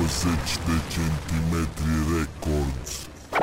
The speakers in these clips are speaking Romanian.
de centimetri records.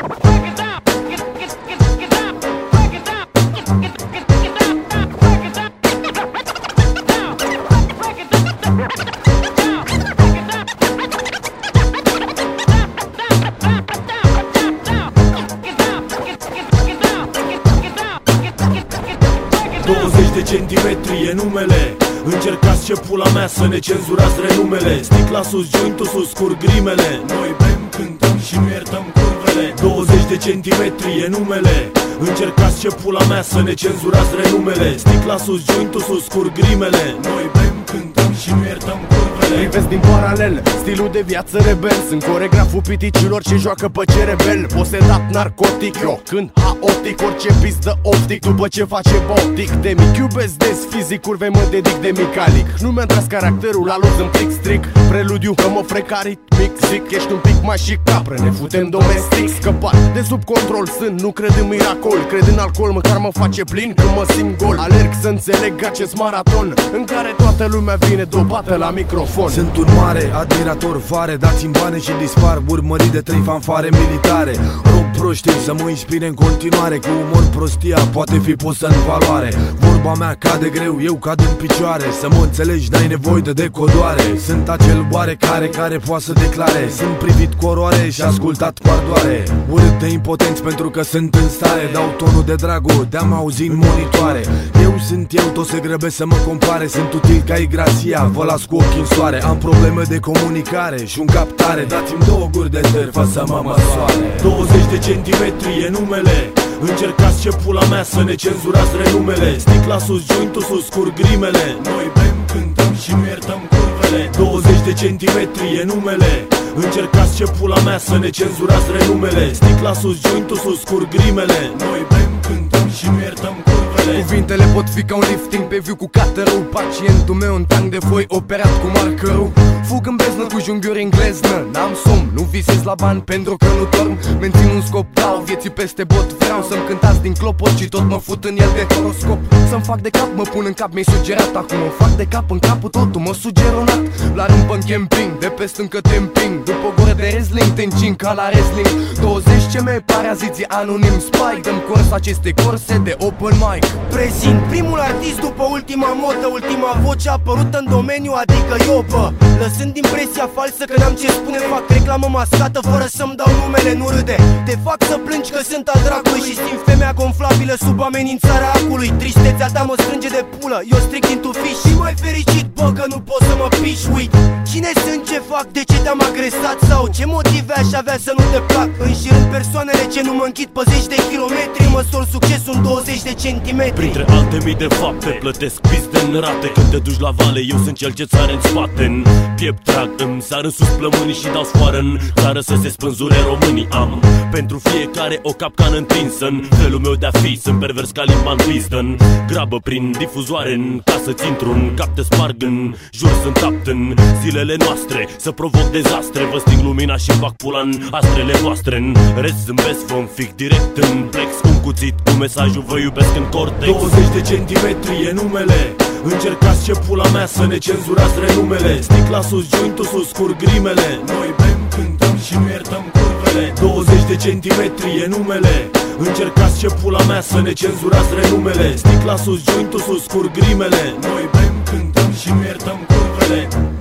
De centimetri e numele. Încercați ce pula mea să ne cenzurați renumele. Sticla sus, jointul sus, curg grimele. Noi bem, cântăm și nu iertăm curvele. 20 de centimetri e numele. Încercați ce pula mea să ne cenzurați renumele. Sticla sus, jointul sus, curg grimele. Noi bem, cântăm și nu iertăm curvele. Privesc din paralel, stilul de viață rebel. Sunt coregraful piticilor ce joacă pe cerebel. Posedat narcotic, eu când haotic, orice pistă optic după ce face botic. De mic iubesc des fizic, curve mă dedic de micalic. Nu mi-am tras caracterul, la loc în plic strict. Preludiu că mă frecarit, mic zic, ești un pic mai și capră. Ne futem domestic, scăpat de sub control sunt, nu cred în miracol. Cred în alcool, măcar mă face plin când mă simt gol. Alerg să înțeleg acest maraton în care toată lumea vine dopată la microfon. Sunt un mare admirator fare, dați-mi bani și dispar, urmărit de 3 fanfare militare. Rog proștii să mă inspire în continuare, cu umor prostia poate fi pusă în valoare. Vorba mea cade greu, eu cad în picioare, să mă înțelegi n-ai nevoie de decodoare. Sunt acel oarecare care poate să declare, sunt privit cu oroare și ascultat cu ardoare. Urât de impotenți pentru că sunt în stare, dau tonul de dragul, te-am auzit în monitoare. Eu sunt eu, toți se grăbesc să mă compare, sunt util ca Igracia, vă las cu ochii în soare. Am probleme de comunicare și un cap tare, dați-mi 2 guri de târfă să mă măsoare. 20 de centimetri e numele. Încercați ce pula mea să ne cenzurați renumele. Sticla sus, jointul sus, curg grimele. Noi bem, cântăm și nu iertăm curvele. 20 de centimetri e numele. Încercați ce pula mea să ne cenzurați renumele. Sticla sus, jointul sus, curg grimele. Noi bem, cântăm și nu iertăm curvele. Cuvintele pot fi ca un lifting pe viu cu cutter-ul. Pacientul meu în tank de foi operat cu markerul. Fug în beznă cu junghiuri engleznă. N-am somn, nu visez la bani pentru că nu dorm. Mențin un scop, dau vieții peste bot. Vreau să-mi cântați din clopot și tot mă fut în el de horoscop. Să-mi fac de cap, mă pun în cap, mi-ai sugerat. Acum mă fac de cap în capul totul, mă sugeronat. La râmpă în camping, de pest încă te împing. După o gură de wrestling, te încing ca la wrestling. 20 ce mai paraziții anonim spike. Dăm curs aceste corse de open mic. Prezint primul artist după ultima modă, ultima voce apărută în domeniu, adică Iopă. Lăsând impresia falsă că n-am ce spune, fac reclamă mascată fără să-mi dau numele, nu râde. Te fac să plângi că sunt al dracului și simt femeia gonflabilă sub amenințarea acului. Tristețea ta mă strânge de pulă, eu stric din tu fiș și mai fericit, bă, că nu pot să mă piși. Uit, cine sunt, ce fac, de ce te-am agresat sau ce motive aș avea să nu te plac? Înșirând persoanele ce nu mă închid pe 10 de kilometri, măsor succesul în 20 de centimetri. Printre alte mii de fapte plătesc piste în rate. Când te duci la vale, eu sunt cel ce-ți are în spate. În piept trag, îmi sar în sus plămânii și dau sfoară în țară să se spânzure românii. Am pentru fiecare o capcană întinsă în felul meu de-a fi. Sunt pervers ca limba în pistă, în grabă prin difuzoare, în casă țintru, în cap te sparg, în jur sunt apt în zilele noastre să provoc dezastre. Vă sting lumina și fac pula în astrele voastre. În rest zâmbesc, vă înfic direct în plex cu un cuțit cu mesajul vă iubesc în cortex. 20 de centimetri e numele. Încercați ce pula mea să ne cenzurați renumele. Sticla sus, jointul sus, curg grimele. Noi bem, cântăm și nu iertăm curvele. 20 de centimetri e numele. Încercați ce pula mea să ne cenzurați renumele. Sticla sus, jointul sus, curg grimele. Noi bem, cântăm și nu iertăm curvele.